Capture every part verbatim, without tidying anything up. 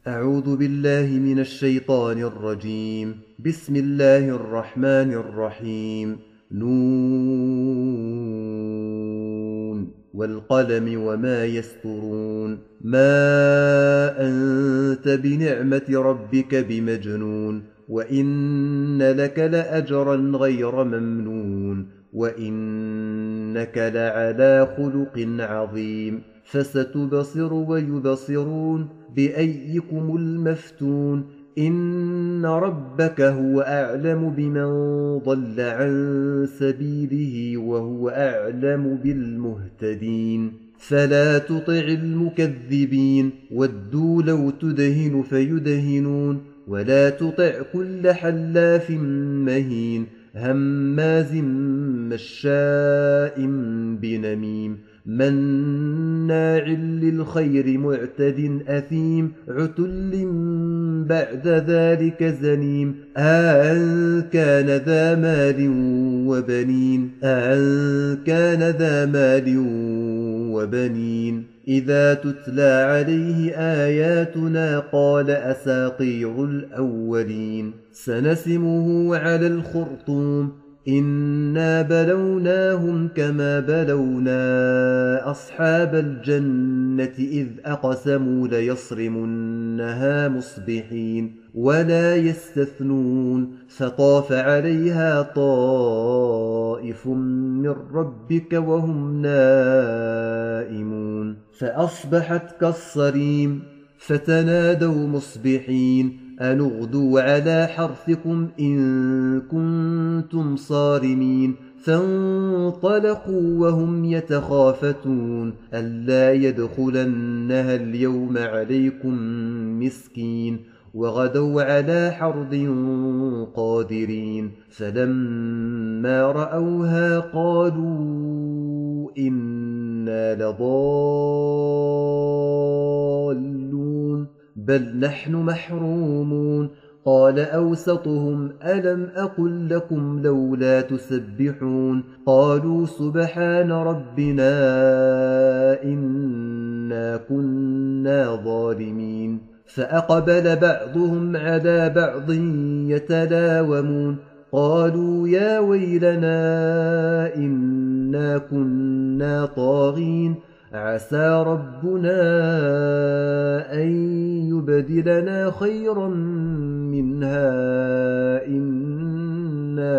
أعوذ بالله من الشيطان الرجيم. بسم الله الرحمن الرحيم. نون والقلم وما يسطرون. ما أنت بنعمة ربك بمجنون، وإن لك لأجرا غير ممنون، وإنك لعلى خلق عظيم. فستبصر ويبصرون بأيكم المفتون. إن ربك هو أعلم بمن ضل عن سبيله وهو أعلم بالمهتدين. فلا تطع المكذبين، ودوا لو تدهن فيدهنون. ولا تطع كل حلاف مهين، هماز مشاء بنميم، مناع للخير معتد أثيم، عتل بعد ذلك زنيم. أن كان ذا مال وبنين أن كان ذا مال وبنين إذا تتلى عليه آياتنا قال أساطير الأولين. سنسمه على الخرطوم. إنا بلوناهم كما بلونا أصحاب الجنة إذ أقسموا ليصرمنها مصبحين ولا يستثنون. فطاف عليها طائف من ربك وهم نائمون فأصبحت كالصريم. فتنادوا مصبحين أن اغدوا على حرثكم إن كنتم صارمين. فانطلقوا وهم يتخافتون ألا يدخلنها اليوم عليكم مسكين. وغدوا على حرد قادرين. فلما رأوها قالوا إنا لضالون بل نحن محرومون. قال أوسطهم ألم أقل لكم لولا تسبحون. قالوا سبحان ربنا إنا كنا ظالمين. فأقبل بعضهم على بعض يتلاومون قالوا يا ويلنا إنا كنا طاغين عسى ربنا أن يبدلنا خيرا منها إنا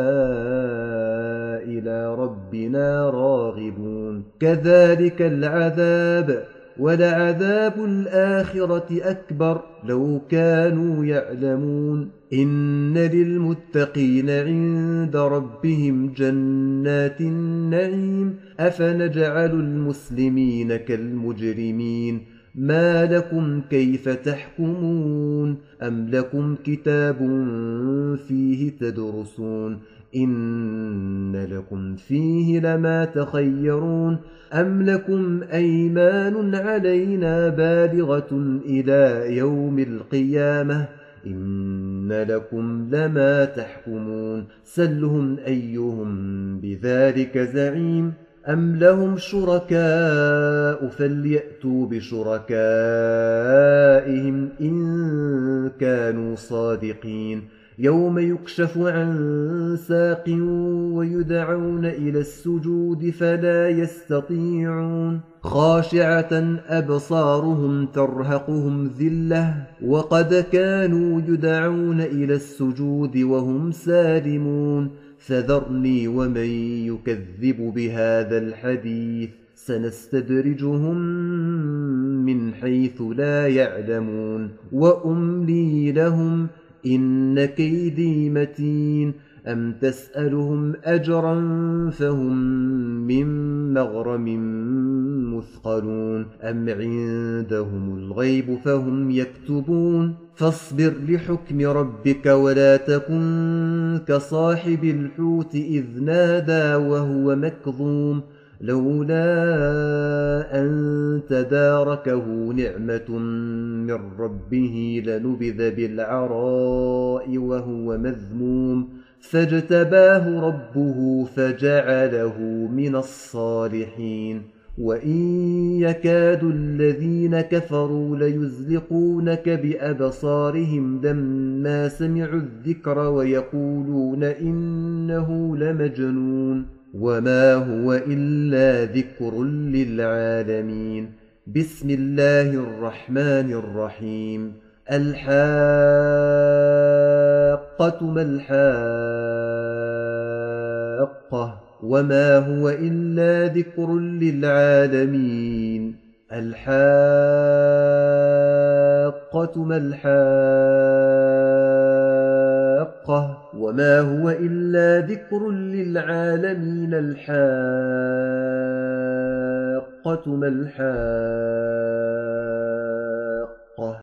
إلى ربنا راغبون. كذلك العذاب ولعذاب الآخرة أكبر لو كانوا يعلمون. إن للمتقين عند ربهم جنات النعيم. أفنجعل المسلمين كالمجرمين ما لكم كيف تحكمون. أم لكم كتاب فيه تدرسون إن لكم فيه لما تخيرون. أم لكم أيمان علينا بالغة إلى يوم القيامة إن لكم لما تحكمون. سلهم أيهم بذلك زعيم. أم لهم شركاء فليأتوا بشركائهم إن كانوا صادقين. يوم يكشف عن ساق ويدعون إلى السجود فلا يستطيعون. خاشعة أبصارهم ترهقهم ذلة وقد كانوا يدعون إلى السجود وهم سالمون. فذرني ومن يكذب بهذا الحديث سنستدرجهم من حيث لا يعلمون وأملي لهم إن كيدي متين. أم تسألهم أجرا فهم من مغرم مثقلون أم عندهم الغيب فهم يكتبون. فاصبر لحكم ربك ولا تكن كصاحب الحوت إذ نادى وهو مكظوم لولا أن تداركه نعمة من ربه لنبذ بالعراء وهو مذموم فاجتباه ربه فجعله من الصالحين. وإن يكاد الذين كفروا ليزلقونك بأبصارهم لما سمعوا الذكر ويقولون إنه لمجنون وما هو إلا ذكر للعالمين. بسم الله الرحمن الرحيم. الحاقة ما الحاقة وما هو إلا ذكر للعالمين. الحاقة ما الحاقة وما هو إلا ذكر للعالمين. الحاقة ما الحاقة